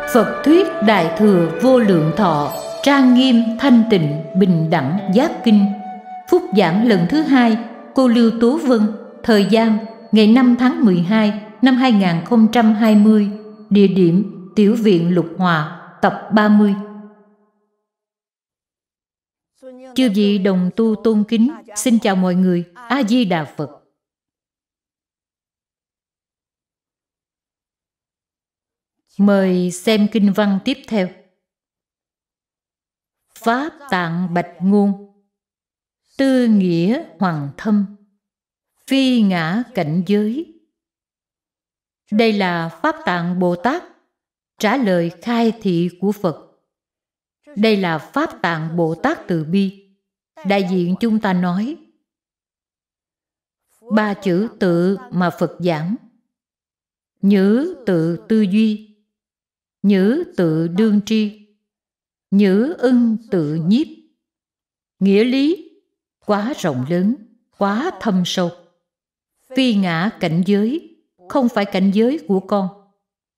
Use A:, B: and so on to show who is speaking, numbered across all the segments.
A: Phật thuyết Đại Thừa Vô Lượng Thọ trang nghiêm thanh tịnh bình đẳng giác kinh. Phúc giảng lần thứ 2, cô Lưu Tố Vân. Thời gian ngày 5 tháng 12 năm 2020. Địa điểm Tiểu viện Lục Hòa, tập 30. Chư vị đồng tu tôn kính, xin chào mọi người. A Di Đà Phật. Mời xem kinh văn tiếp theo. Pháp tạng bạch ngôn, tư nghĩa hoàng thâm, phi ngã cảnh giới. Đây là Pháp Tạng Bồ Tát trả lời khai thị của Phật. Đây là Pháp Tạng Bồ Tát từ bi. Đại diện chúng ta nói 3 chữ tự mà Phật giảng: nhữ tự tư duy, nhữ tự đương tri, nhữ ưng tự nhiếp. Nghĩa lý quá rộng lớn, quá thâm sâu. Phi ngã cảnh giới, không phải cảnh giới của con.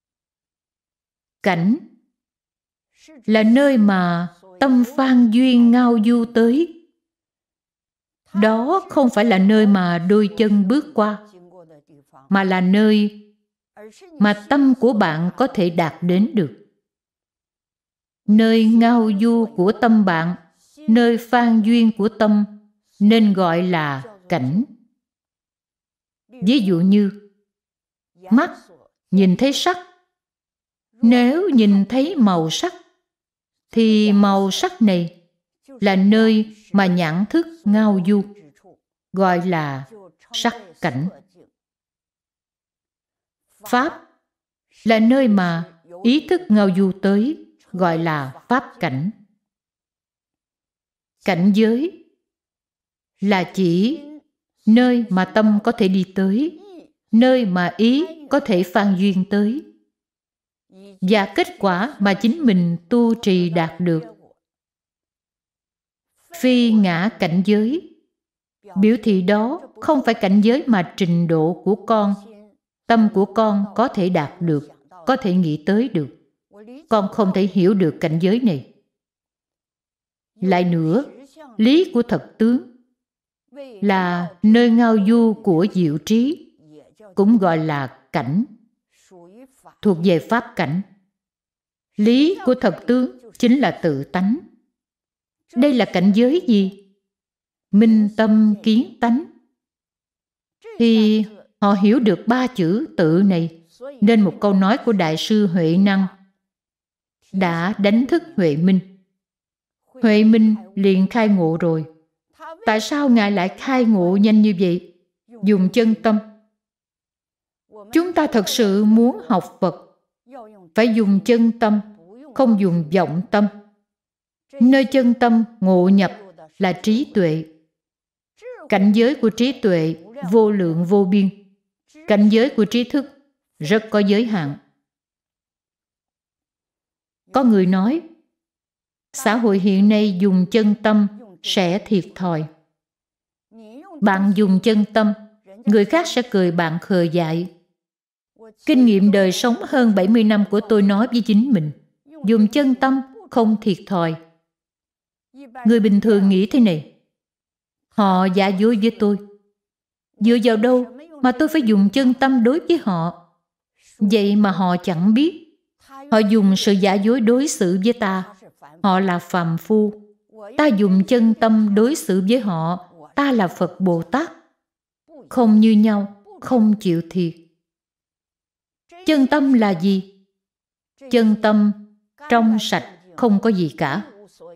A: Cảnh là nơi mà tâm phan duyên ngao du tới. Đó không phải là nơi mà đôi chân bước qua, mà là nơi mà tâm của bạn có thể đạt đến được. Nơi ngao du của tâm bạn, nơi phan duyên của tâm, nên gọi là cảnh. Ví dụ như mắt nhìn thấy sắc. Nếu nhìn thấy màu sắc, thì màu sắc này là nơi mà nhãn thức ngao du, gọi là sắc cảnh. Pháp là nơi mà ý thức ngao du tới, gọi là pháp cảnh. Cảnh giới là chỉ nơi mà tâm có thể đi tới, nơi mà ý có thể phan duyên tới, và kết quả mà chính mình tu trì đạt được. Phi ngã cảnh giới biểu thị đó không phải cảnh giới mà trình độ của con, tâm của con có thể đạt được, có thể nghĩ tới được. Con không thể hiểu được cảnh giới này. Lại nữa, lý của thật tướng là nơi ngao du của diệu trí, cũng gọi là cảnh, thuộc về pháp cảnh. Lý của thật tướng chính là tự tánh. Đây là cảnh giới gì? Minh tâm kiến tánh. Thì họ hiểu được 3 chữ tự này, nên một câu nói của Đại sư Huệ Năng đã đánh thức Huệ Minh. Huệ Minh liền khai ngộ rồi. Tại sao Ngài lại khai ngộ nhanh như vậy? Dùng chân tâm. Chúng ta thật sự muốn học Phật, phải dùng chân tâm, không dùng vọng tâm. Nơi chân tâm ngộ nhập là trí tuệ. Cảnh giới của trí tuệ vô lượng vô biên. Cảnh giới của trí thức rất có giới hạn. Có người nói, xã hội hiện nay dùng chân tâm sẽ thiệt thòi. Bạn dùng chân tâm, người khác sẽ cười bạn khờ dại. Kinh nghiệm đời sống hơn 70 năm của tôi nói với chính mình, dùng chân tâm không thiệt thòi. Người bình thường nghĩ thế này: họ giả dối với tôi. Dựa vào đâu mà tôi phải dùng chân tâm đối với họ? Vậy mà họ chẳng biết. Họ dùng sự giả dối đối xử với ta. Họ là phàm phu. Ta dùng chân tâm đối xử với họ. Ta là Phật Bồ Tát. Không như nhau, không chịu thiệt. Chân tâm là gì? Chân tâm trong sạch, không có gì cả.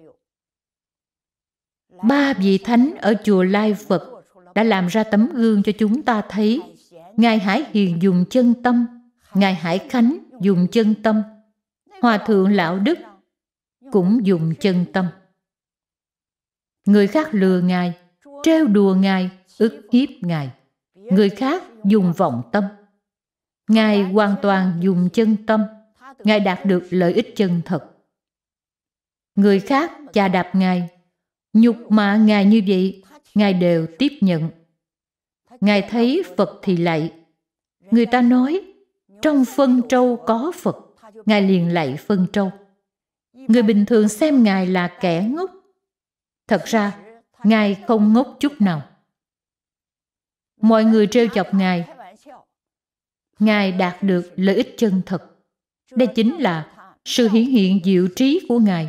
A: 3 vị thánh ở chùa Lai Phật đã làm ra tấm gương cho chúng ta thấy. Ngài Hải Hiền dùng chân tâm, Ngài Hải Khánh dùng chân tâm, Hòa Thượng Lão Đức cũng dùng chân tâm. Người khác lừa Ngài, trêu đùa Ngài, ức hiếp Ngài. Người khác dùng vọng tâm. Ngài hoàn toàn dùng chân tâm. Ngài đạt được lợi ích chân thật. Người khác chà đạp Ngài, nhục mạ Ngài như vậy, Ngài đều tiếp nhận. Ngài thấy Phật thì lạy. Người ta nói, trong phân trâu có Phật. Ngài liền lạy phân trâu. Người bình thường xem Ngài là kẻ ngốc. Thật ra, Ngài không ngốc chút nào. Mọi người trêu chọc Ngài. Ngài đạt được lợi ích chân thật. Đây chính là sự hiển hiện diệu trí của Ngài.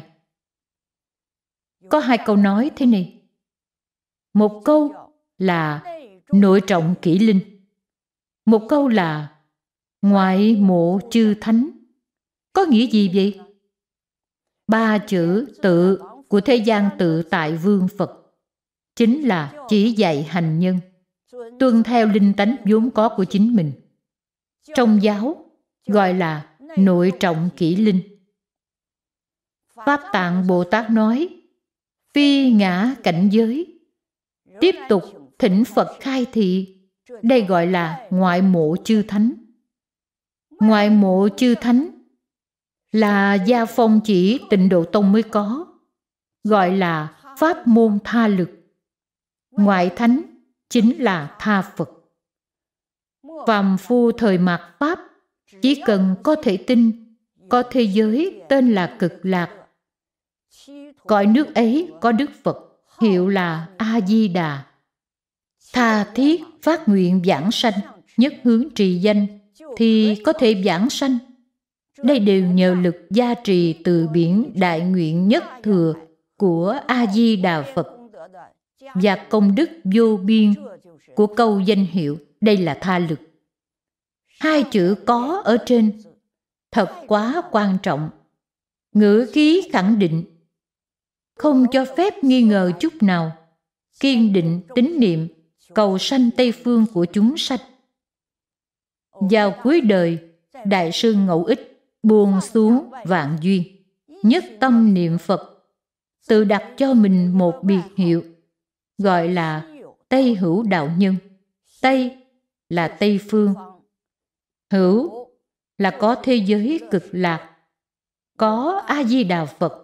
A: Có hai câu nói thế này. Một câu là nội trọng kỷ linh. Một câu là ngoại mộ chư thánh. Có nghĩa gì vậy? Ba chữ tự của thế gian tự tại vương Phật chính là chỉ dạy hành nhân tuân theo linh tánh vốn có của chính mình. Trong giáo gọi là nội trọng kỷ linh. Pháp Tạng Bồ Tát nói phi ngã cảnh giới, tiếp tục thỉnh Phật khai thị. Đây gọi là ngoại mộ chư thánh. Ngoại mộ chư thánh là gia phong chỉ Tịnh Độ Tông mới có, gọi là pháp môn tha lực. Ngoại thánh chính là tha Phật. Phàm phu thời mạt Pháp chỉ cần có thể tin, có thế giới tên là Cực Lạc. Cõi nước ấy có Đức Phật, hiệu là A-di-đà. Tha thiết phát nguyện vãng sanh, nhất hướng trì danh, thì có thể vãng sanh. Đây đều nhờ lực gia trì từ biển đại nguyện nhất thừa của A-di-đà Phật và công đức vô biên của câu danh hiệu. Đây là tha lực. Hai chữ có ở trên thật quá quan trọng. Ngữ khí khẳng định, không cho phép nghi ngờ chút nào, kiên định tín niệm cầu sanh Tây Phương của chúng sanh. Vào cuối đời, Đại sư Ngẫu Ích buông xuống vạn duyên, nhất tâm niệm Phật, tự đặt cho mình một biệt hiệu, gọi là Tây Hữu Đạo Nhân. Tây là Tây Phương, hữu là có thế giới Cực Lạc, có A-di-đà Phật.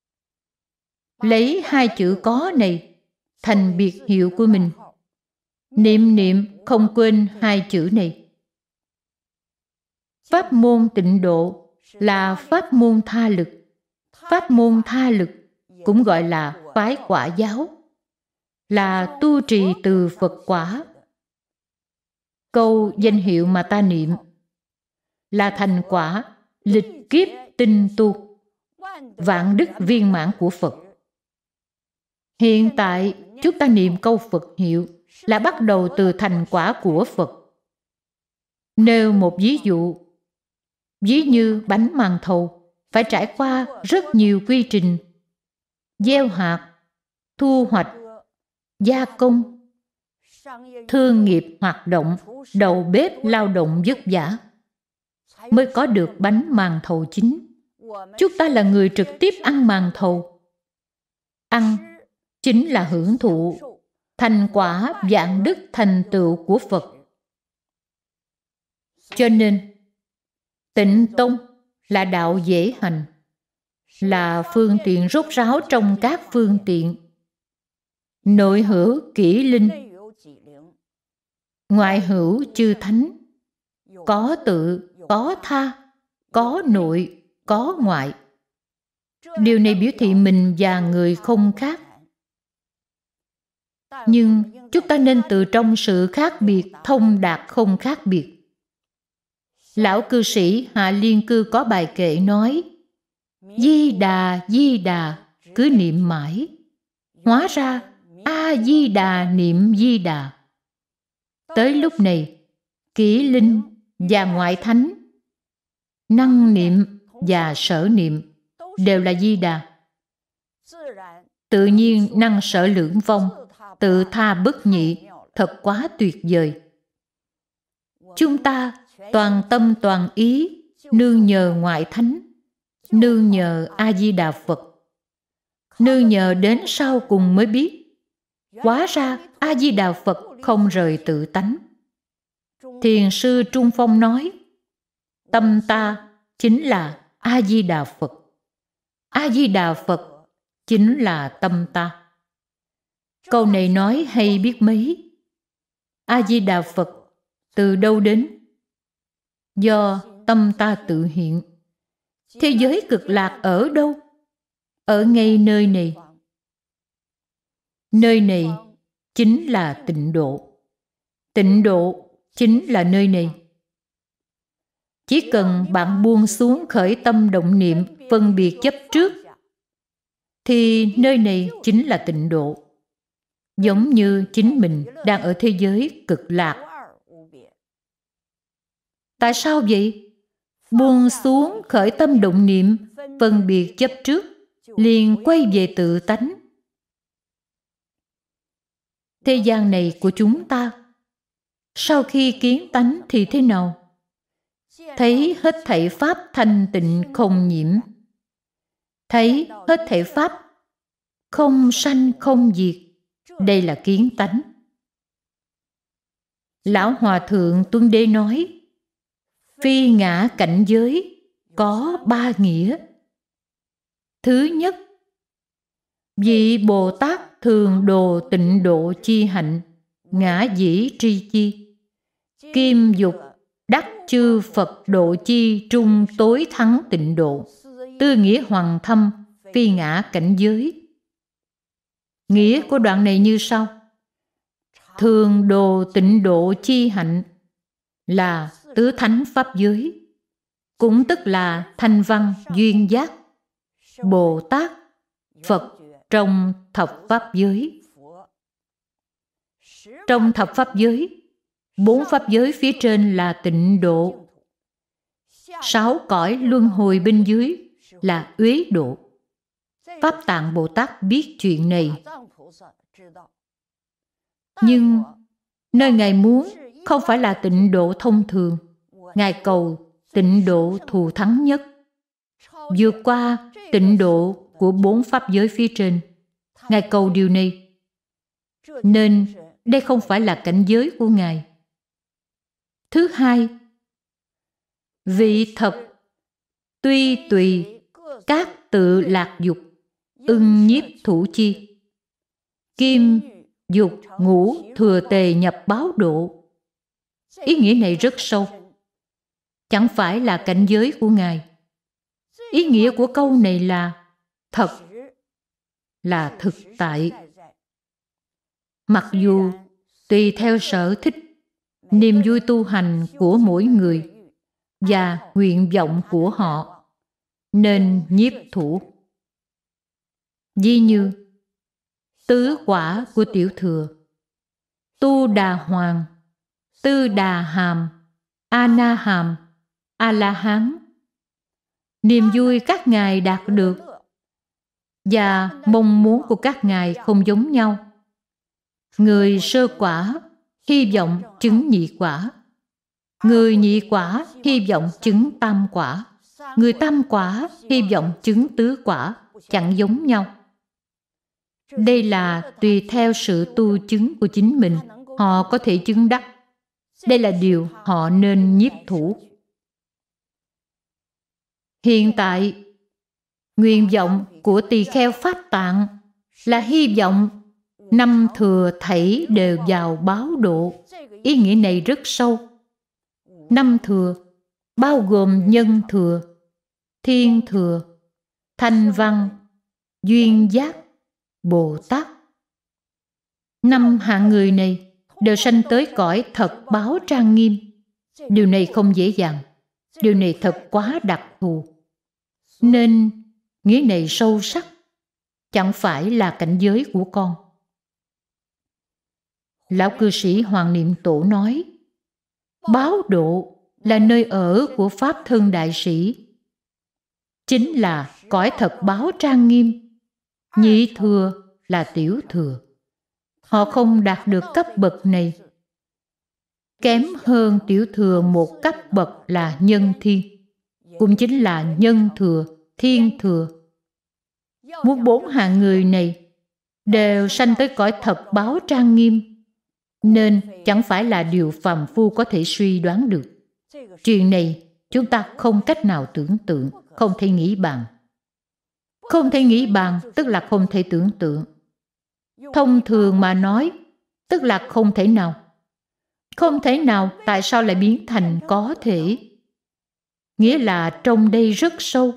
A: Lấy hai chữ có này thành biệt hiệu của mình. Niệm niệm không quên hai chữ này. Pháp môn tịnh độ là pháp môn tha lực. Pháp môn tha lực cũng gọi là phái quả giáo, là tu trì từ Phật quả. Câu danh hiệu mà ta niệm là thành quả lịch kiếp tinh tu, vạn đức viên mãn của Phật. Hiện tại chúng ta niệm câu Phật hiệu là bắt đầu từ thành quả của Phật. Nêu một ví dụ, ví như bánh màn thầu phải trải qua rất nhiều quy trình: gieo hạt, thu hoạch, gia công, thương nghiệp hoạt động, đầu bếp lao động vất vả mới có được bánh màn thầu chín. Chúng ta là người trực tiếp ăn màn thầu. Ăn chính là hưởng thụ thành quả vạn đức thành tựu của Phật. Cho nên Tịnh Tông là đạo dễ hành, là phương tiện rốt ráo trong các phương tiện. Nội hữu kỷ linh, ngoại hữu chư thánh, có tự, có tha, có nội, có ngoại. Điều này biểu thị mình và người không khác. Nhưng chúng ta nên từ trong sự khác biệt thông đạt không khác biệt. Lão cư sĩ Hạ Liên Cư có bài kệ nói: Di Đà, cứ niệm mãi. Hóa ra A-di-đà niệm Di Đà. Tới lúc này, kỷ linh và ngoại thánh, năng niệm và sở niệm đều là Di Đà. Tự nhiên năng sở lưỡng vong, tự tha bất nhị, thật quá tuyệt vời. Chúng ta toàn tâm toàn ý nương nhờ ngoại thánh, nương nhờ A-di-đà Phật. Nương nhờ đến sau cùng mới biết, hóa ra A-di-đà Phật không rời tự tánh. Thiền sư Trung Phong nói, tâm ta chính là A-di-đà Phật. A-di-đà Phật chính là tâm ta. Câu này nói hay biết mấy. A-di-đà Phật từ đâu đến? Do tâm ta tự hiện. Thế giới cực lạc ở đâu? Ở ngay nơi này. Nơi này chính là tịnh độ. Tịnh độ chính là nơi này. Chỉ cần bạn buông xuống khởi tâm động niệm phân biệt chấp trước, thì nơi này chính là tịnh độ. Giống như chính mình đang ở thế giới cực lạc. Tại sao vậy? Buông xuống khởi tâm động niệm phân biệt chấp trước, liền quay về tự tánh. Thế gian này của chúng ta, sau khi kiến tánh thì thế nào? Thấy hết thảy pháp thanh tịnh không nhiễm, thấy hết thảy pháp không sanh không diệt. Đây là kiến tánh. Lão Hòa Thượng Tuân Đế nói, phi ngã cảnh giới có 3 nghĩa. Thứ nhất, vị Bồ Tát thường đồ tịnh độ chi hạnh, ngã dĩ tri chi, kim dục đắc chư Phật độ chi trung tối thắng tịnh độ. Tư nghĩa hoàng thâm, phi ngã cảnh giới. Nghĩa của đoạn này như sau. Thường đồ tịnh độ chi hạnh là tứ thánh pháp giới, cũng tức là thanh văn duyên giác, Bồ Tát, Phật trong thập pháp giới. Trong thập pháp giới, 4 pháp giới phía trên là tịnh độ, 6 cõi luân hồi bên dưới là uế độ. Pháp Tạng Bồ Tát biết chuyện này. Nhưng nơi Ngài muốn không phải là tịnh độ thông thường. Ngài cầu tịnh độ thù thắng nhất, vượt qua tịnh độ của 4 pháp giới phía trên. Ngài cầu điều này. Nên đây không phải là cảnh giới của Ngài. Thứ hai, vị thật tuy tùy các tự lạc dục, ưng nhiếp thủ chi, kim dục ngũ thừa tề nhập báo độ. Ý nghĩa này rất sâu. Chẳng phải là cảnh giới của Ngài. Ý nghĩa của câu này là thật, là thực tại. Mặc dù tùy theo sở thích, niềm vui tu hành của mỗi người và nguyện vọng của họ, nên nhiếp thủ. Ví như tứ quả của Tiểu Thừa, Tu Đà Hoàng, Tư Đà Hàm, A Na Hàm, A La Hán. Niềm vui các ngài đạt được và mong muốn của các ngài không giống nhau. Người sơ quả hy vọng chứng nhị quả, người nhị quả hy vọng chứng tam quả, người tam quả hy vọng chứng tứ quả, chẳng giống nhau. Đây là tùy theo sự tu chứng của chính mình, họ có thể chứng đắc. Đây là điều họ nên nhiếp thủ. Hiện tại, nguyện vọng của tỳ kheo Pháp Tạng là hy vọng 5 thừa thảy đều vào báo độ. Ý nghĩa này rất sâu. 5 thừa bao gồm nhân thừa, thiên thừa, thanh văn, duyên giác, Bồ Tát. 5 hạng người này đều sanh tới cõi thật báo trang nghiêm. Điều này không dễ dàng. Điều này thật quá đặc thù. Nên nghĩa này sâu sắc, chẳng phải là cảnh giới của con. Lão cư sĩ Hoàng Niệm Tổ nói, báo độ là nơi ở của Pháp Thân Đại Sĩ, chính là cõi thật báo trang nghiêm. Nhị thừa là tiểu thừa. Họ không đạt được cấp bậc này. Kém hơn tiểu thừa một cấp bậc là nhân thiên, cũng chính là nhân thừa, thiên thừa. Muốn 4 hạng người này đều sanh tới cõi thật báo trang nghiêm, nên chẳng phải là điều phàm phu có thể suy đoán được. Chuyện này chúng ta không cách nào tưởng tượng, không thể nghĩ bàn. Không thể nghĩ bàn tức là không thể tưởng tượng. Thông thường mà nói, tức là không thể nào. Không thể nào, tại sao lại biến thành có thể? nghĩa là trong đây rất sâu.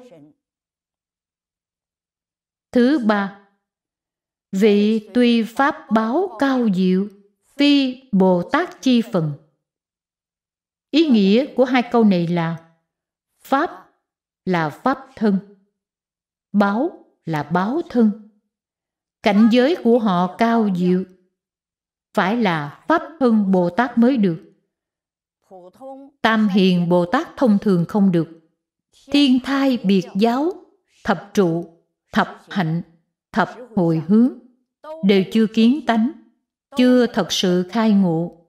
A: Thứ ba, vị tuy pháp báo cao diệu, phi Bồ Tát chi phần. Ý nghĩa của hai câu này là pháp là pháp thân, báo là báo thân. Cảnh giới của họ cao diệu, phải là pháp thân Bồ Tát mới được. Tam hiền Bồ Tát thông thường không được. Thiên thai biệt giáo, thập trụ, thập hạnh, thập hồi hướng đều chưa kiến tánh, chưa thật sự khai ngộ.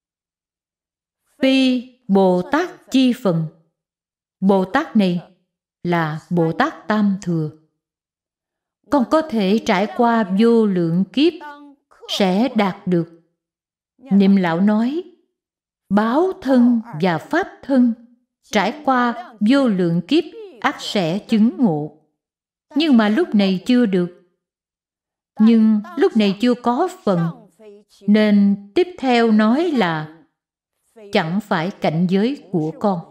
A: Phi Bồ Tát chi phần. Bồ Tát này là Bồ Tát Tam Thừa. Con có thể trải qua vô lượng kiếp sẽ đạt được. Niệm lão nói, báo thân và pháp thân trải qua vô lượng kiếp ắt sẽ chứng ngộ. Nhưng mà lúc này chưa được. Nhưng lúc này chưa có phần, nên tiếp theo nói là chẳng phải cảnh giới của con.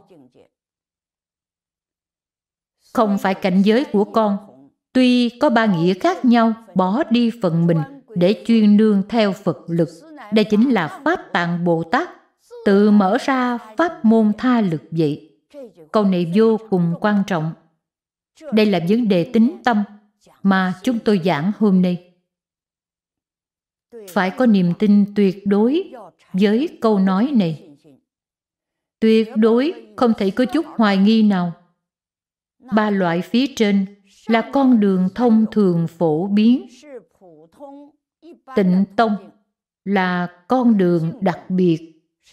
A: Không phải cảnh giới của con, tuy có ba nghĩa khác nhau, bỏ đi phần mình để chuyên nương theo Phật lực. Đây chính là Pháp Tạng Bồ Tát tự mở ra pháp môn tha lực vậy. Câu này vô cùng quan trọng. Đây là vấn đề tính tâm mà chúng tôi giảng hôm nay. Phải có niềm tin tuyệt đối với câu nói này. Tuyệt đối không thể có chút hoài nghi nào. Ba loại phía trên là con đường thông thường phổ biến. Tịnh tông là con đường đặc biệt.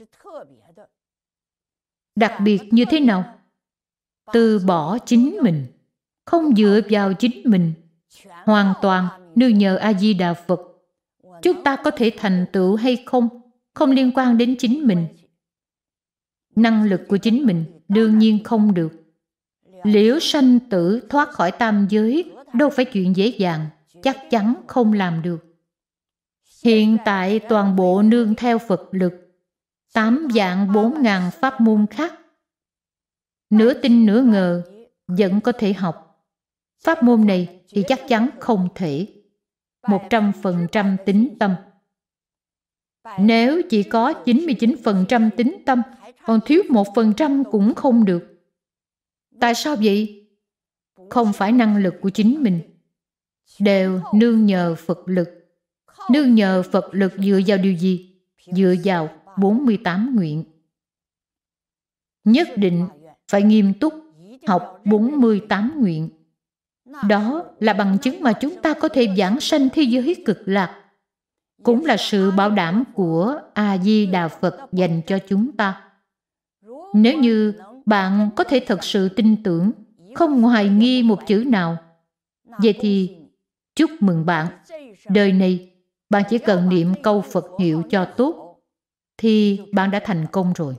A: Đặc biệt như thế nào? Từ bỏ chính mình, không dựa vào chính mình, hoàn toàn nương nhờ A-di-đà Phật. Chúng ta có thể thành tựu hay không, không liên quan đến chính mình. Năng lực của chính mình đương nhiên không được. Liễu sanh tử thoát khỏi tam giới đâu phải chuyện dễ dàng, chắc chắn không làm được. Hiện tại toàn bộ nương theo Phật lực, 8 vạn 4 ngàn pháp môn khác. Nửa tin nửa ngờ vẫn có thể học. Pháp môn này thì chắc chắn không thể 100% tín tâm. Nếu chỉ có 99% tín tâm, còn thiếu 1% cũng không được. Tại sao vậy? Không phải năng lực của chính mình, đều nương nhờ Phật lực. Nương nhờ Phật lực dựa vào điều gì? Dựa vào 48 nguyện. Nhất định phải nghiêm túc học 48 nguyện. Đó là bằng chứng mà chúng ta có thể vãng sanh thế giới cực lạc. Cũng là sự bảo đảm của A-di-đà Phật dành cho chúng ta. Nếu như bạn có thể thật sự tin tưởng, không hoài nghi một chữ nào, vậy thì chúc mừng bạn. Đời này, bạn chỉ cần niệm câu Phật hiệu cho tốt, thì bạn đã thành công rồi.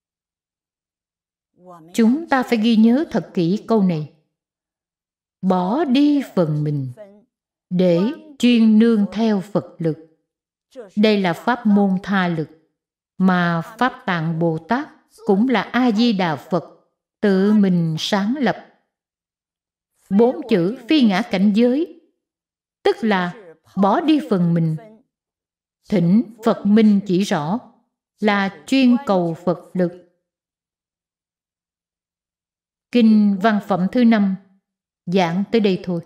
A: Chúng ta phải ghi nhớ thật kỹ câu này. Bỏ đi phần mình, để chuyên nương theo Phật lực. Đây là pháp môn tha lực, mà Pháp Tạng Bồ Tát cũng là A-di-đà Phật tự mình sáng lập. 4 chữ phi ngã cảnh giới, tức là bỏ đi phần mình. Thỉnh Phật minh chỉ rõ là chuyên cầu Phật lực. Kinh văn phẩm thứ 5 giảng tới đây thôi.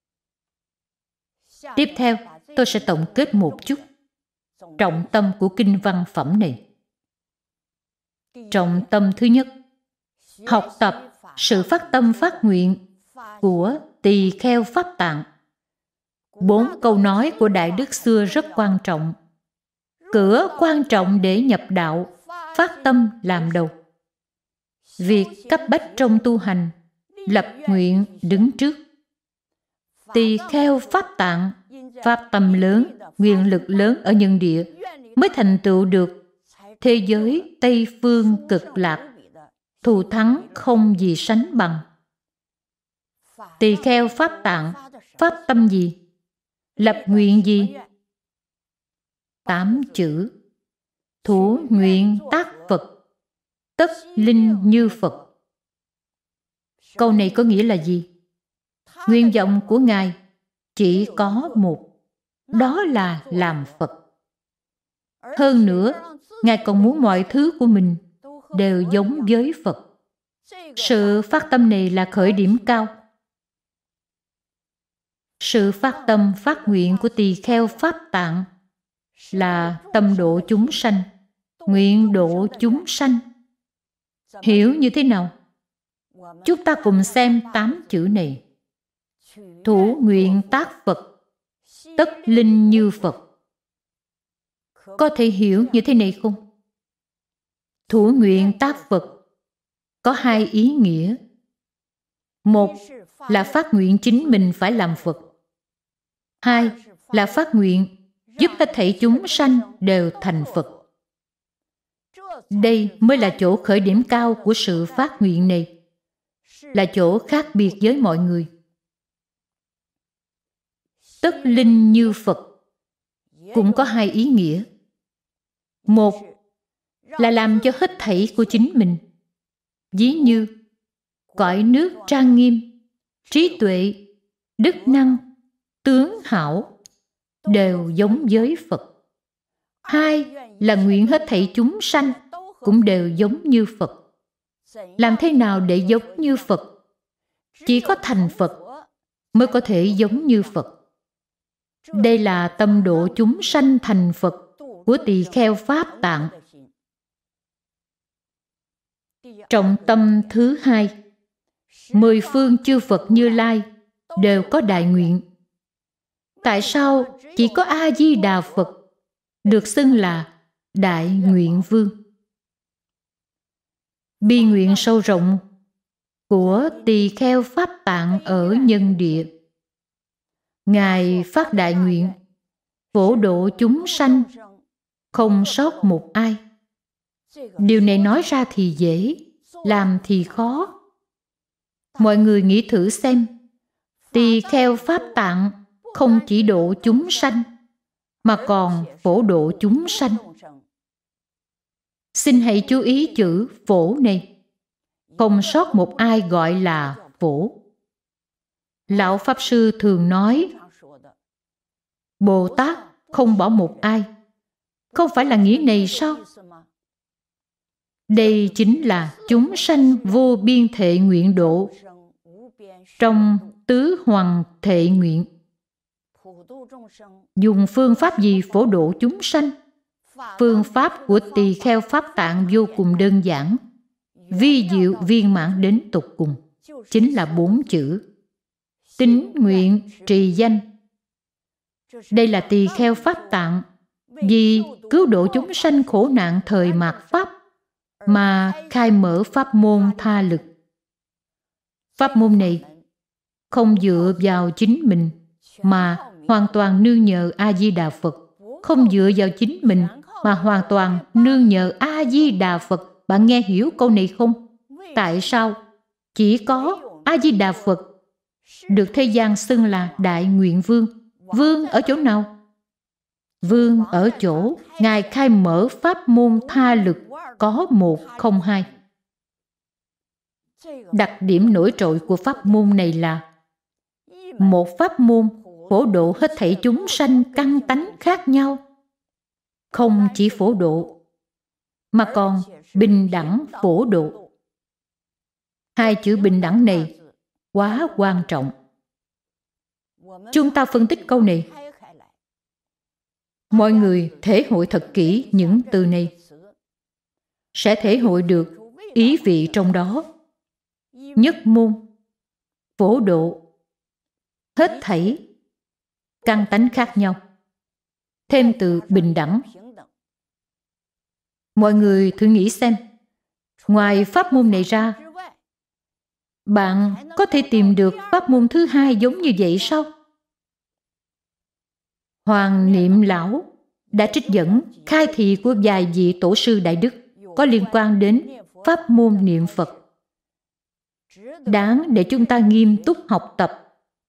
A: Tiếp theo, tôi sẽ tổng kết một chút trọng tâm của kinh văn phẩm này. Trọng tâm thứ nhất, học tập sự phát tâm phát nguyện của tỳ kheo Pháp Tạng. 4 câu nói của Đại Đức xưa rất quan trọng. Cửa quan trọng để nhập đạo, phát tâm làm đầu. Việc cấp bách trong tu hành, lập nguyện đứng trước. Tỳ kheo Pháp Tạng, pháp tâm lớn, nguyện lực lớn ở nhân địa, mới thành tựu được thế giới Tây Phương cực lạc, thù thắng không gì sánh bằng. Tỳ kheo Pháp Tạng, pháp tâm gì? Lập nguyện gì? 8 chữ. Thủ nguyện tác Phật, tất linh như Phật. Câu này có nghĩa là gì? Nguyện vọng của Ngài chỉ có một, đó là làm Phật. Hơn nữa, Ngài còn muốn mọi thứ của mình đều giống với Phật. Sự phát tâm này là khởi điểm cao. Sự phát tâm phát nguyện của tỳ kheo Pháp Tạng là tâm độ chúng sanh, nguyện độ chúng sanh. Hiểu như thế nào? Chúng ta cùng xem 8 chữ này. Thủ nguyện tác Phật, tất linh như Phật. Có thể hiểu như thế này không? Thủ nguyện tác Phật có hai ý nghĩa. Một là phát nguyện chính mình phải làm Phật. Hai là phát nguyện giúp hết thảy chúng sanh đều thành Phật. Đây mới là chỗ khởi điểm cao của sự phát nguyện này, là chỗ khác biệt với mọi người. Tất linh như Phật cũng có hai ý nghĩa. Một là làm cho hết thảy của chính mình, ví như cõi nước trang nghiêm, trí tuệ, đức năng, tướng hảo đều giống với Phật. Hai là nguyện hết thảy chúng sanh cũng đều giống như Phật. Làm thế nào để giống như Phật? Chỉ có thành Phật mới có thể giống như Phật. Đây là tâm độ chúng sanh thành Phật của tỳ kheo Pháp Tạng. Trọng tâm thứ hai, 10 phương chư Phật Như Lai đều có đại nguyện. Tại sao chỉ có A-di-đà Phật được xưng là Đại Nguyện Vương? Bi nguyện sâu rộng của tỳ kheo Pháp Tạng ở nhân địa. Ngài phát đại nguyện, phổ độ chúng sanh, không sót một ai. Điều này nói ra thì dễ, làm thì khó. Mọi người nghĩ thử xem, tỳ kheo Pháp Tạng không chỉ độ chúng sanh, mà còn phổ độ chúng sanh. Xin hãy chú ý chữ phổ này. Không sót một ai gọi là phổ. Lão Pháp Sư thường nói, Bồ Tát không bỏ một ai. Không phải là nghĩa này sao? Đây chính là chúng sanh vô biên thệ nguyện độ trong tứ hoằng thệ nguyện. Dùng phương pháp gì phổ độ chúng sanh? Phương pháp của tỳ kheo Pháp Tạng vô cùng đơn giản, vi diệu viên mãn đến tột cùng, chính là 4 chữ: tín nguyện trì danh. Đây là tỳ kheo Pháp Tạng vì cứu độ chúng sanh khổ nạn thời mạt Pháp mà khai mở pháp môn tha lực. Pháp môn này không dựa vào chính mình mà hoàn toàn nương nhờ A-di-đà Phật. Không dựa vào chính mình mà hoàn toàn nương nhờ A-di-đà Phật. Bạn nghe hiểu câu này không? Tại sao chỉ có A-di-đà Phật được thế gian xưng là Đại Nguyện Vương? Vương ở chỗ nào? Vương ở chỗ Ngài khai mở pháp môn tha lực có 1 không 2. Đặc điểm nổi trội của pháp môn này là một pháp môn phổ độ hết thảy chúng sanh căn tánh khác nhau. Không chỉ phổ độ, mà còn bình đẳng phổ độ. 2 chữ bình đẳng này quá quan trọng. Chúng ta phân tích câu này. Mọi người thể hội thật kỹ những từ này, sẽ thể hội được ý vị trong đó. Nhất môn, phổ độ, hết thảy, căn tánh khác nhau. Thêm từ bình đẳng. Mọi người thử nghĩ xem, ngoài pháp môn này ra, bạn có thể tìm được pháp môn thứ hai giống như vậy sao? Hoàng Niệm Lão đã trích dẫn khai thị của vài vị tổ sư đại đức có liên quan đến pháp môn niệm Phật, đáng để chúng ta nghiêm túc học tập.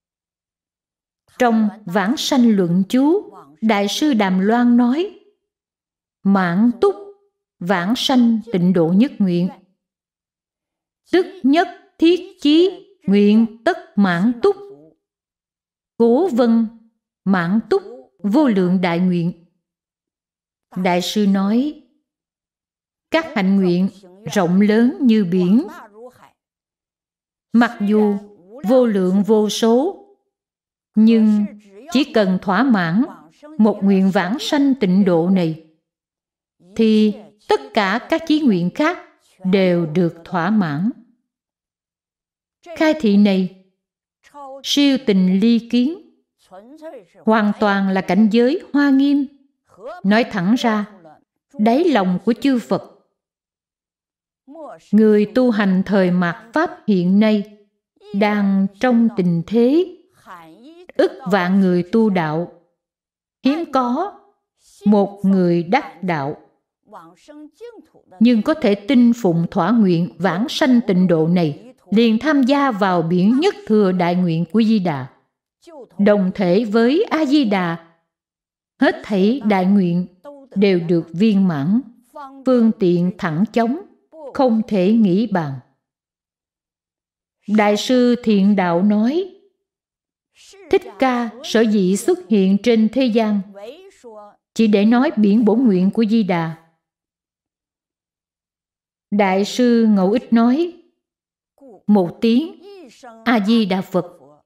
A: Trong Vãng Sanh Luận Chú, Đại sư Đàm Loan nói: mãn túc vãng sanh tịnh độ nhất nguyện, tức nhất thiết chí, nguyện tất mãn túc. Cố vân mãn túc vô lượng đại nguyện. Đại sư nói, các hạnh nguyện rộng lớn như biển, mặc dù vô lượng vô số, nhưng chỉ cần thỏa mãn một nguyện vãng sanh tịnh độ này, thì tất cả các chí nguyện khác đều được thỏa mãn. Khai thị này siêu tình ly kiến, hoàn toàn là cảnh giới Hoa Nghiêm, nói thẳng ra đáy lòng của chư Phật. Người tu hành thời mạt Pháp hiện nay đang trong tình thế ức vạn người tu đạo, hiếm có một người đắc đạo, nhưng có thể tin phụng thỏa nguyện vãng sanh tịnh độ này, liền tham gia vào biển nhất thừa đại nguyện của Di Đà. Đồng thể với A Di Đà, hết thảy đại nguyện đều được viên mãn, phương tiện thẳng chóng, không thể nghĩ bàn. Đại sư Thiện Đạo nói, Thích Ca sở dĩ xuất hiện trên thế gian chỉ để nói biển bổn nguyện của Di Đà. Đại sư Ngẫu Ích nói, một tiếng A Di Đà Phật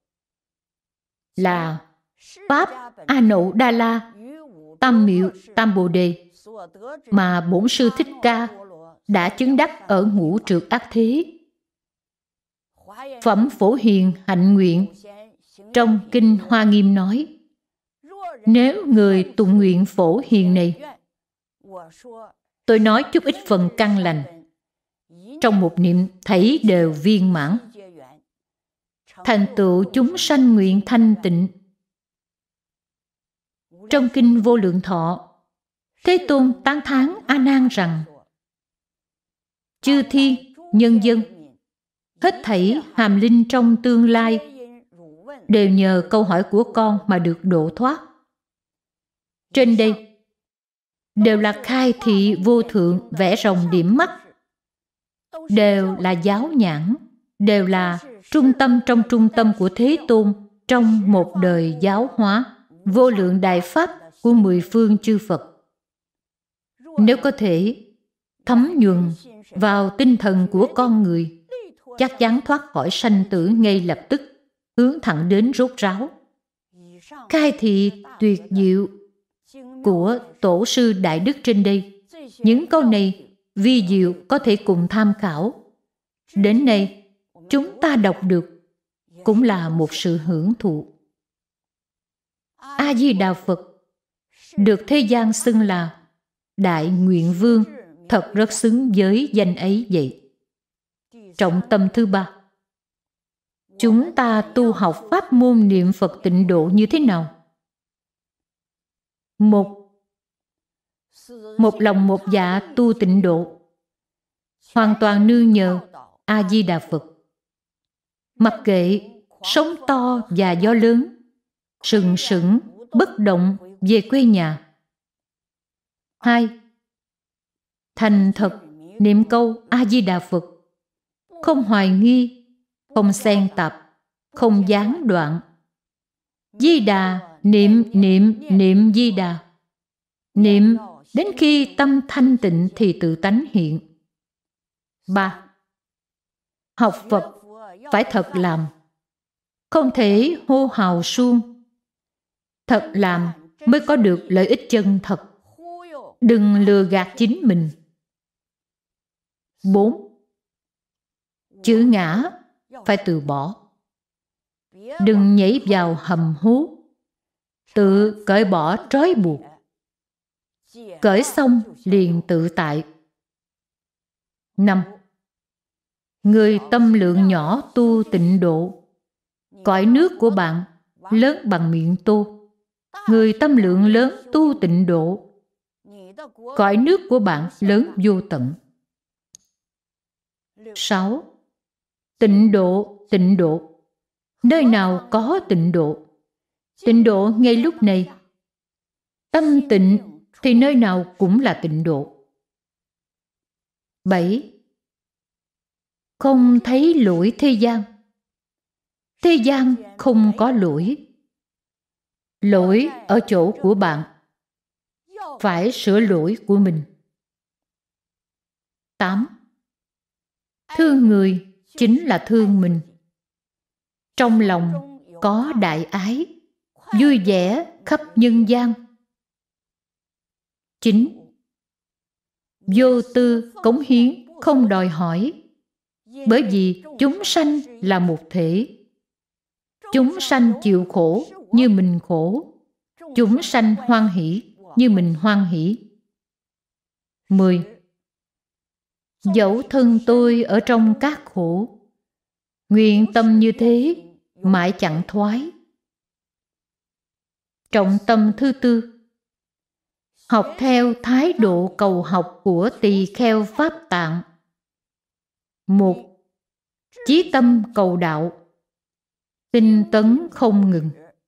A: là Pháp A Nậu Đa La Tam Miệu Tam Bồ Đề mà bổn sư Thích Ca đã chứng đắc ở ngũ trược ác thế. Phẩm Phổ Hiền Hạnh Nguyện trong Kinh Hoa Nghiêm nói, nếu người tụng nguyện Phổ Hiền này, tôi nói chút ít phần căn lành, trong một niệm thảy đều viên mãn, thành tựu chúng sanh nguyện thanh tịnh. Trong Kinh Vô Lượng Thọ, Thế Tôn tán thán A Nan rằng, chư thiên, nhân dân, hết thảy hàm linh trong tương lai đều nhờ câu hỏi của con mà được độ thoát. Trên đây đều là khai thị vô thượng vẽ rồng điểm mắt, đều là giáo nhãn, đều là trung tâm trong trung tâm của Thế Tôn trong một đời giáo hóa vô lượng đại pháp của mười phương chư Phật. Nếu có thể thấm nhuần vào tinh thần của con người, chắc chắn thoát khỏi sanh tử ngay lập tức, hướng thẳng đến rốt ráo. Khai thị tuyệt diệu của Tổ sư Đại Đức trên đây, những câu này vi diệu có thể cùng tham khảo. Đến nay chúng ta đọc được cũng là một sự hưởng thụ. A Di Đà Phật được thế gian xưng là Đại Nguyện Vương, thật rất xứng với danh ấy vậy. Trọng tâm thứ ba, chúng ta tu học pháp môn niệm Phật tịnh độ như thế nào? Một lòng một dạ tu tịnh độ, hoàn toàn nương nhờ A Di Đà Phật. Mặc kệ sóng to và gió lớn, sừng sững bất động về quê nhà. 2. Thành thật niệm câu A Di Đà Phật, không hoài nghi, không xen tạp, không gián đoạn. Di Đà niệm niệm niệm Di Đà, niệm đến khi tâm thanh tịnh thì tự tánh hiện. 3. Học Phật phải thật làm, không thể hô hào suông. Thật làm mới có được lợi ích chân thật, đừng lừa gạt chính mình. 4. Chữ ngã phải từ bỏ, đừng nhảy vào hầm hố, tự cởi bỏ trói buộc, cởi xong liền tự tại. 5. Người tâm lượng nhỏ tu tịnh độ, cõi nước của bạn lớn bằng miệng tô. Người tâm lượng lớn tu tịnh độ, cõi nước của bạn lớn vô tận. 6. Tịnh độ, tịnh độ. Nơi nào có tịnh độ? Tịnh độ ngay lúc này. Tâm tịnh thì nơi nào cũng là tịnh độ. 7. không thấy lỗi thế gian. Thế gian không có lỗi. Lỗi ở chỗ của bạn. Phải sửa lỗi của mình. 8. Thương người chính là thương mình. Trong lòng có đại ái, vui vẻ khắp nhân gian. 9. Vô tư cống hiến không đòi hỏi, bởi vì chúng sanh là một thể. Chúng sanh chịu khổ như mình khổ. Chúng sanh hoan hỷ như mình hoan hỷ. 10. Dẫu thân tôi ở trong các khổ, nguyện tâm như thế mãi chẳng thoái. Trọng tâm thứ 4. Học theo thái độ cầu học của tỳ kheo Pháp Tạng. 1. Chí tâm cầu đạo, tinh tấn không ngừng.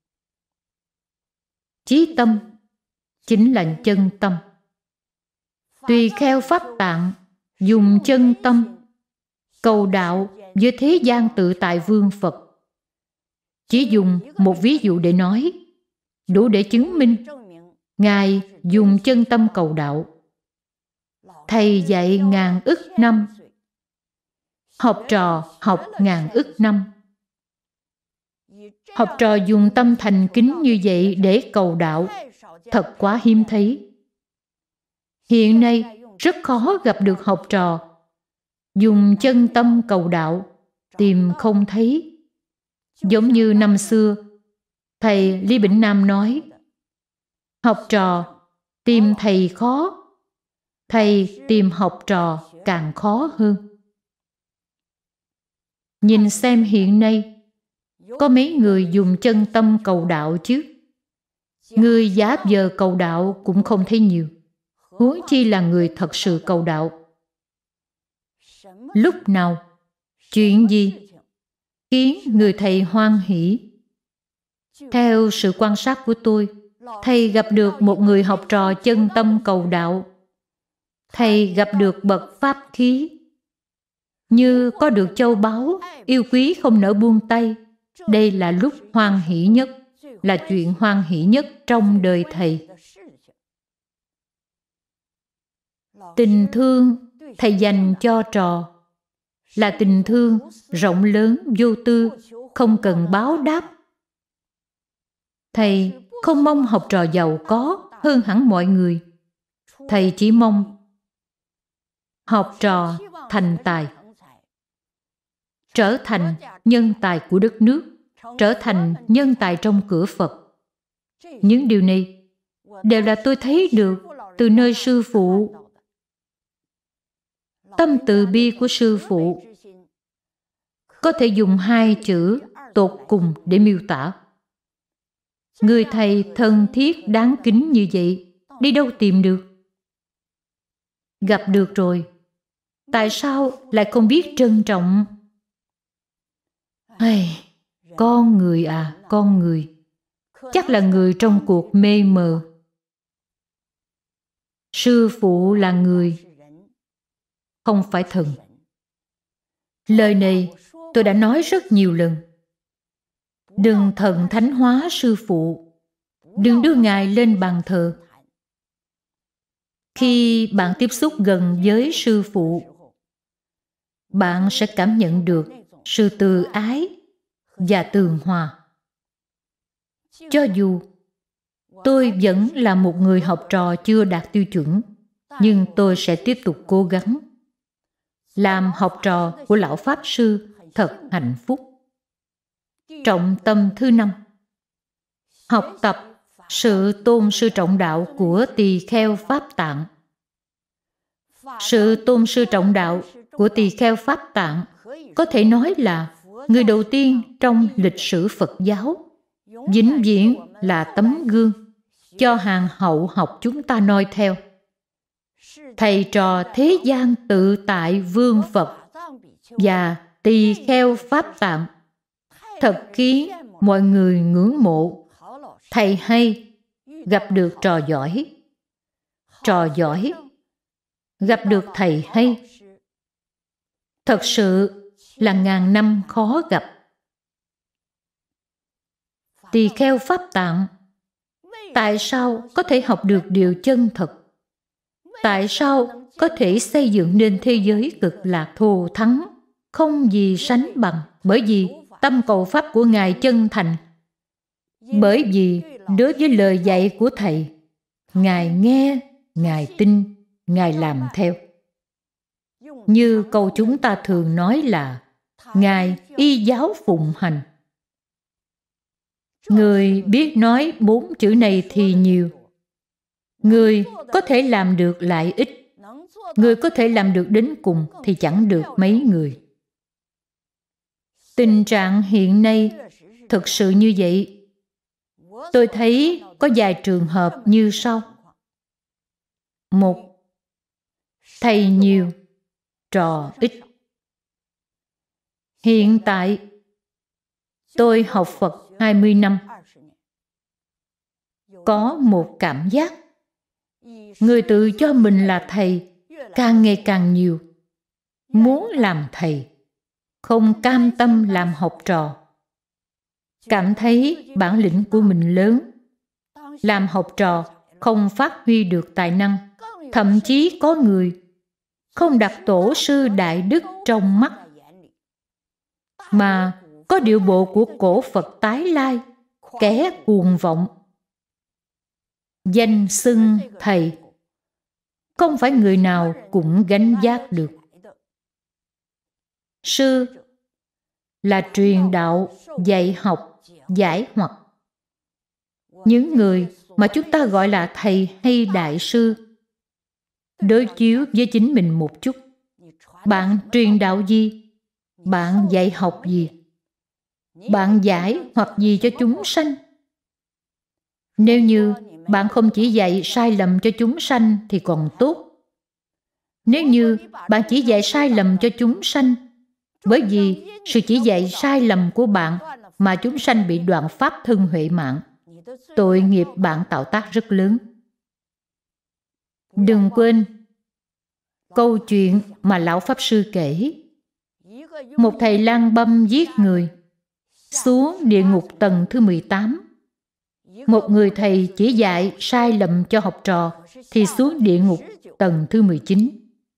A: Chí tâm chính là chân tâm. Tỳ kheo Pháp Tạng dùng chân tâm cầu đạo với thế gian tự tại vương Phật. Chỉ dùng một ví dụ để nói, đủ để chứng minh Ngài dùng chân tâm cầu đạo. Thầy dạy ngàn ức năm, học trò học ngàn ức năm. Học trò dùng tâm thành kính như vậy để cầu đạo, thật quá hiếm thấy. Hiện nay rất khó gặp được học trò dùng chân tâm cầu đạo, tìm không thấy. Giống như năm xưa, thầy Lý Bỉnh Nam nói, học trò tìm thầy khó, thầy tìm học trò càng khó hơn. Nhìn xem hiện nay, có mấy người dùng chân tâm cầu đạo chứ? Người giả vờ cầu đạo cũng không thấy nhiều, huống chi là người thật sự cầu đạo. Lúc nào, chuyện gì khiến người thầy hoan hỷ? Theo sự quan sát của tôi, thầy gặp được một người học trò chân tâm cầu đạo. Thầy gặp được bậc pháp khí, như có được châu báu, yêu quý không nỡ buông tay. Đây là lúc hoan hỷ nhất, là chuyện hoan hỷ nhất trong đời thầy. Tình thương thầy dành cho trò là tình thương rộng lớn vô tư, không cần báo đáp. Thầy không mong học trò giàu có hơn hẳn mọi người. Thầy chỉ mong học trò thành tài, trở thành nhân tài của đất nước, trở thành nhân tài trong cửa Phật. Những điều này đều là tôi thấy được từ nơi sư phụ. Tâm từ bi của sư phụ có thể dùng 2 chữ tột cùng để miêu tả. Người thầy thân thiết đáng kính như vậy, đi đâu tìm được? Gặp được rồi, tại sao lại không biết trân trọng? Con người à, con người, chắc là người trong cuộc mê mờ. Sư phụ là người, không phải thần. Lời này tôi đã nói rất nhiều lần. Đừng thần thánh hóa sư phụ, đừng đưa Ngài lên bàn thờ. Khi bạn tiếp xúc gần với sư phụ, bạn sẽ cảm nhận được sự từ ái và tường hòa. Cho dù tôi vẫn là một người học trò chưa đạt tiêu chuẩn, nhưng tôi sẽ tiếp tục cố gắng. Làm học trò của Lão Pháp Sư thật hạnh phúc. Trọng tâm thứ 5. Học tập sự tôn sư trọng đạo của tỳ kheo Pháp Tạng. Sự tôn sư trọng đạo của tỳ kheo Pháp Tạng có thể nói là người đầu tiên trong lịch sử Phật giáo, vĩnh viễn là tấm gương cho hàng hậu học chúng ta noi theo. Thầy trò thế gian tự tại vương Phật và tỳ kheo Pháp Tạng thật khiến mọi người ngưỡng mộ. Thầy hay gặp được trò giỏi, trò giỏi gặp được thầy hay. Thật sự là ngàn năm khó gặp. Tỳ kheo Pháp Tạng, tại sao có thể học được điều chân thật? Tại sao có thể xây dựng nên thế giới cực lạc thù thắng, không gì sánh bằng? Bởi vì tâm cầu pháp của Ngài chân thành. Bởi vì đối với lời dạy của Thầy, Ngài nghe, Ngài tin, Ngài làm theo. Như câu chúng ta thường nói là Ngài y giáo phụng hành. Người biết nói 4 chữ này thì nhiều. Người có thể làm được lại ít. Người có thể làm được đến cùng thì chẳng được mấy người. Tình trạng hiện nay thực sự như vậy. Tôi thấy có vài trường hợp như sau. 1. Thầy nhiều, trò ít. Hiện tại, tôi học Phật 20 năm. Có một cảm giác, người tự cho mình là thầy càng ngày càng nhiều. Muốn làm thầy, không cam tâm làm học trò. Cảm thấy bản lĩnh của mình lớn. Làm học trò không phát huy được tài năng. Thậm chí có người không đặt tổ sư đại đức trong mắt, mà có điệu bộ của cổ Phật tái lai, kẻ cuồng vọng. Danh xưng thầy, không phải người nào cũng gánh vác được. Sư là truyền đạo, dạy học, giải hoặc. Những người mà chúng ta gọi là thầy hay đại sư, đối chiếu với chính mình một chút. Bạn truyền đạo gì? Bạn dạy học gì? Bạn giải hoặc gì cho chúng sanh? Nếu như bạn không chỉ dạy sai lầm cho chúng sanh thì còn tốt. Nếu như bạn chỉ dạy sai lầm cho chúng sanh, bởi vì sự chỉ dạy sai lầm của bạn mà chúng sanh bị đoạn pháp thân huệ mạng, tội nghiệp bạn tạo tác rất lớn. Đừng quên câu chuyện mà Lão Pháp Sư kể. Một thầy lang băm giết người, xuống địa ngục tầng thứ 18. Một người thầy chỉ dạy sai lầm cho học trò thì xuống địa ngục tầng thứ 19.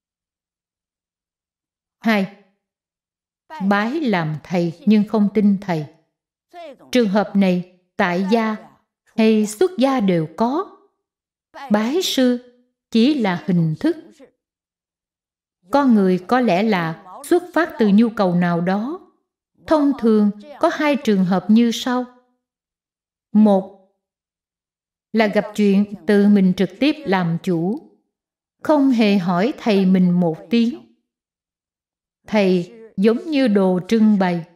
A: 2. Bái làm thầy nhưng không tin thầy. Trường hợp này tại gia hay xuất gia đều có. Bái sư chỉ là hình thức. Con người có lẽ là xuất phát từ nhu cầu nào đó. Thông thường có 2 trường hợp như sau. 1. Là gặp chuyện tự mình trực tiếp làm chủ, không hề hỏi thầy mình một tiếng. Thầy giống như đồ trưng bày.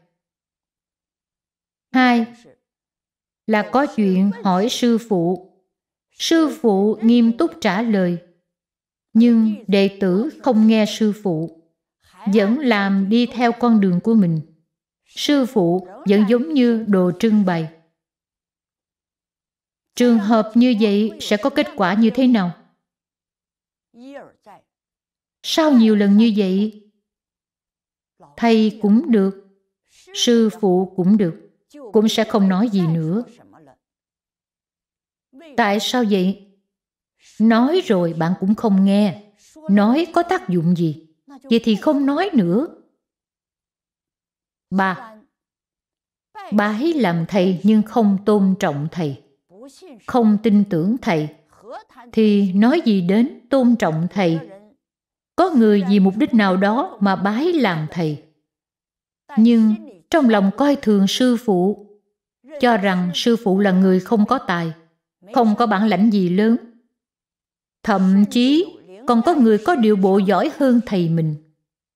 A: 2. Là có chuyện hỏi sư phụ. Sư phụ nghiêm túc trả lời, nhưng đệ tử không nghe sư phụ, vẫn làm đi theo con đường của mình. Sư phụ vẫn giống như đồ trưng bày. Trường hợp như vậy sẽ có kết quả như thế nào? Sau nhiều lần như vậy, thầy cũng được, sư phụ cũng được, cũng sẽ không nói gì nữa. Tại sao vậy? Nói rồi bạn cũng không nghe. Nói có tác dụng gì? Vậy thì không nói nữa. 3. Bái làm thầy nhưng không tôn trọng thầy, không tin tưởng thầy, thì nói gì đến tôn trọng thầy? Có người vì mục đích nào đó mà bái làm thầy, nhưng trong lòng coi thường sư phụ, cho rằng sư phụ là người không có tài, không có bản lãnh gì lớn. Thậm chí còn có người có điệu bộ giỏi hơn thầy mình.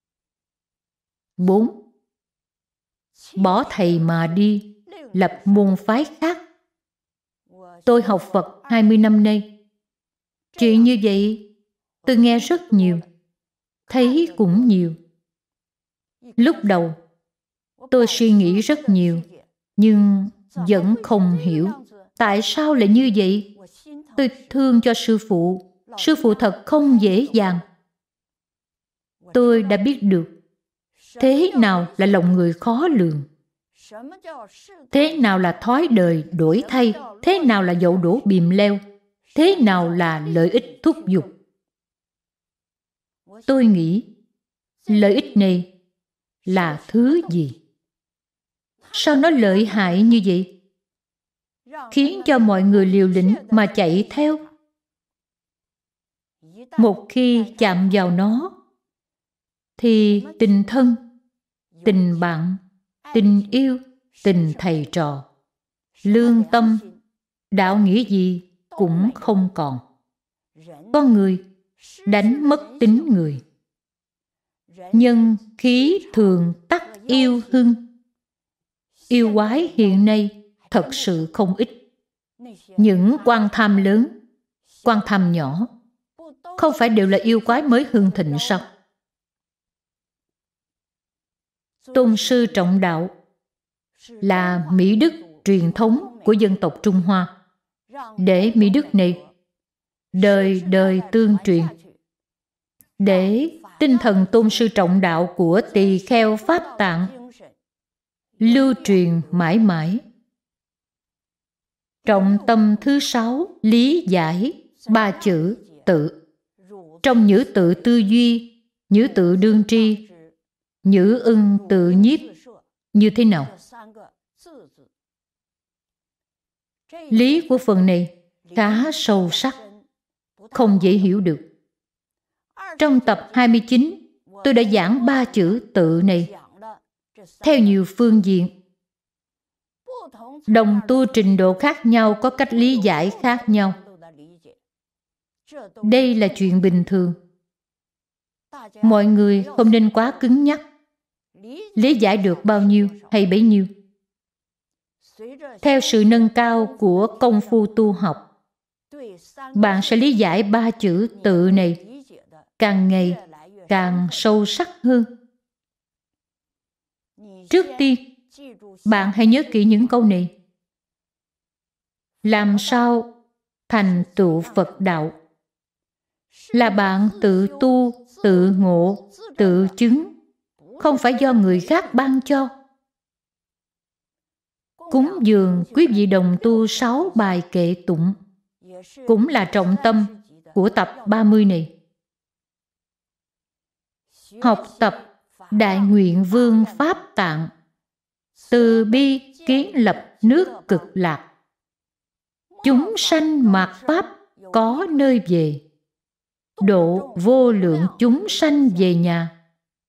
A: 4. Bỏ thầy mà đi, lập môn phái khác. Tôi học Phật 20 năm nay. Chuyện như vậy tôi nghe rất nhiều, thấy cũng nhiều. Lúc đầu tôi suy nghĩ rất nhiều, nhưng vẫn không hiểu tại sao lại như vậy. Tôi thương cho sư phụ. Sư phụ thật không dễ dàng. Tôi đã biết được Thế nào là lòng người khó lường? Thế nào là thói đời đổi thay? Thế nào là dậu đổ bìm leo? Thế nào là lợi ích thúc giục? Tôi nghĩ lợi ích này là thứ gì? Sao nó lợi hại như vậy? Khiến cho mọi người liều lĩnh mà chạy theo. Một khi chạm vào nó, thì tình thân, tình bạn, tình yêu, tình thầy trò, lương tâm, đạo nghĩa gì cũng không còn. Con người đánh mất tính người. Nhân khí thường tắc yêu hưng. Yêu quái hiện nay thật sự không ít. Những quan tham lớn, quan tham nhỏ, không phải đều là yêu quái mới hưng thịnh sao? Tôn sư trọng đạo là mỹ đức truyền thống của dân tộc Trung Hoa, để mỹ đức này đời đời tương truyền, để tinh thần tôn sư trọng đạo của Tỳ Kheo Pháp Tạng lưu truyền mãi mãi. Trọng tâm thứ 6 lý giải 3 chữ tự. Trong nhữ tự tư duy, nhữ tự đương tri, nhữ ưng tự nhiếp như thế nào? Lý của phần này khá sâu sắc, không dễ hiểu được. Trong tập 29, tôi đã giảng 3 chữ tự này theo nhiều phương diện. Đồng tu trình độ khác nhau có cách lý giải khác nhau. Đây là chuyện bình thường. Mọi người không nên quá cứng nhắc. Lý giải được bao nhiêu hay bấy nhiêu. Theo sự nâng cao của công phu tu học, bạn sẽ lý giải 3 chữ tự này càng ngày càng sâu sắc hơn. Trước tiên, bạn hãy nhớ kỹ những câu này. Làm sao thành tựu Phật đạo? Là bạn tự tu, tự ngộ, tự chứng, không phải do người khác ban cho. Cúng dường quý vị đồng tu 6 bài kệ tụng cũng là trọng tâm của tập 30 này. Học tập Đại Nguyện Vương Pháp Tạng, từ bi kiến lập nước Cực Lạc, chúng sanh mạt Pháp có nơi về, độ vô lượng chúng sanh về nhà.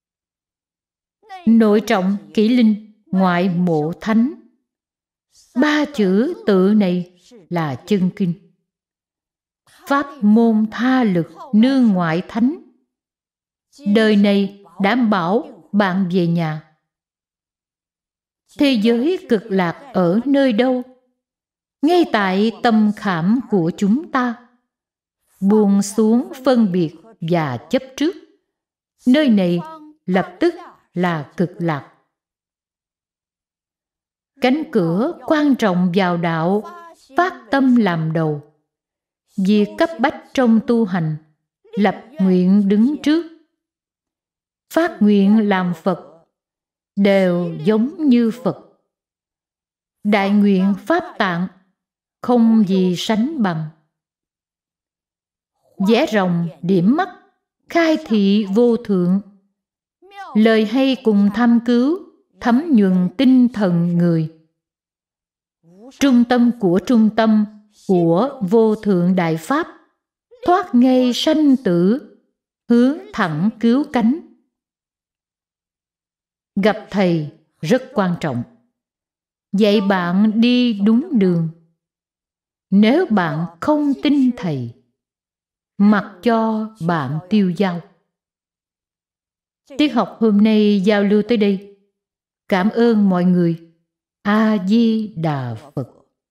A: Nội trọng kỷ linh, ngoại mộ thánh. 3 chữ tự này là chân kinh. Pháp môn tha lực nương ngoại thánh. Đời này đảm bảo bạn về nhà. Thế giới Cực Lạc ở nơi đâu? Ngay tại tâm khảm của chúng ta. Buông xuống phân biệt và chấp trước. Nơi này lập tức là Cực Lạc. Cánh cửa quan trọng vào đạo, phát tâm làm đầu. Việc cấp bách trong tu hành, lập nguyện đứng trước. Phát nguyện làm Phật, đều giống như Phật. Đại nguyện Pháp Tạng, không gì sánh bằng. Vẽ rồng điểm mắt, khai thị vô thượng. Lời hay cùng tham cứu, thấm nhuần tinh thần người. Trung tâm của vô thượng đại pháp, thoát ngay sanh tử, hướng thẳng cứu cánh. Gặp thầy rất quan trọng. Dạy bạn đi đúng đường. Nếu bạn không tin thầy, mặc cho bạn tiêu dao. Tiết học hôm nay giao lưu tới đây. Cảm ơn mọi người. A Di Đà Phật.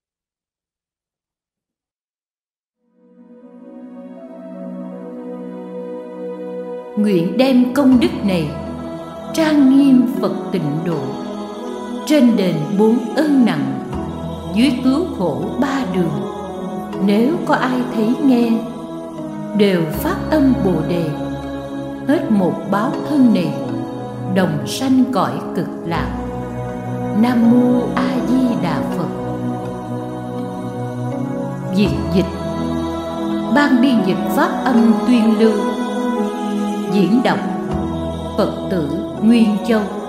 A: Nguyện đem công đức này trang nghiêm Phật Tịnh Độ, trên đền 4 ân nặng, dưới cứu khổ 3 đường. Nếu có ai thấy nghe, đều phát tâm Bồ Đề, hết một báo thân này đồng sanh cõi cực lạc. Nam mô A Di Đà Phật. Diễn dịch: Ban biên dịch phát âm Tuyên Lưu. Diễn đọc: Phật tử Nguyên Châu.